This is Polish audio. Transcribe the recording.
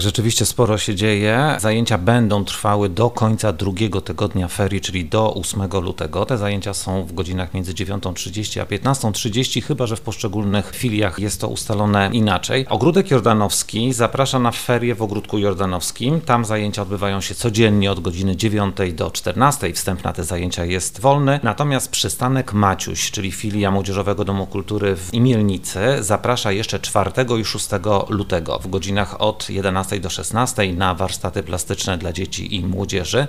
Rzeczywiście sporo się dzieje. Zajęcia będą trwały do końca drugiego tygodnia ferii, czyli do 8 lutego. Te zajęcia są w godzinach między 9:30 a 15:30, chyba że w poszczególnych filiach jest to ustalone inaczej. Ogródek Jordanowski zaprasza na ferie w Ogródku Jordanowskim. Tam zajęcia odbywają się codziennie od godziny 9 do 14. Wstęp na te zajęcia jest wolny. Natomiast przystanek Maciuś, czyli filia Młodzieżowego Domu Kultury w Imielnicy, zaprasza jeszcze 4 i 6 lutego w godzinach od 11 do 16 na warsztaty plastyczne dla dzieci i młodzieży.